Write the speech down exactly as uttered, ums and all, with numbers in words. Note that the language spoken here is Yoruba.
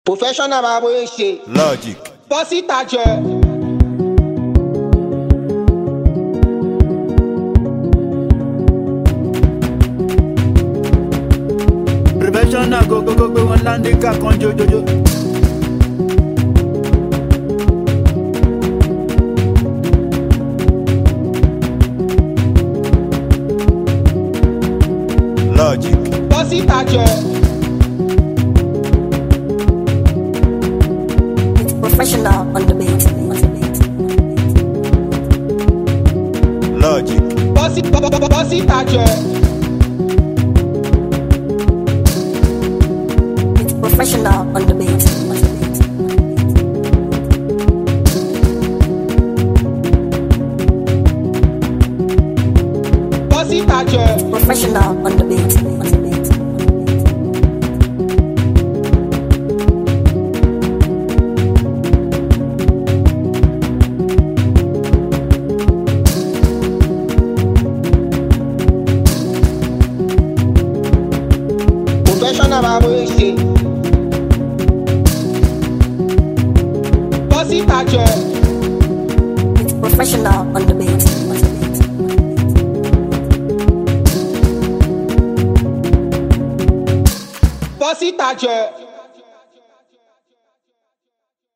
Professional bá bóyá ṣe. Logic. Bọ́ síta jẹ. Professional go go go go wọn láńdé ká kan jojojo. Logic. Bọ́ síta jẹ. Professional on the beat. Logic. Bọ́ sí bọ́ síta jẹ. Professional on the beat. Bọ́ síta jẹ. Professional on the beat. Professional bá bóyá ṣe. Bọ́ síta jẹ. Professional on the beat. Bọ́ síta jẹ.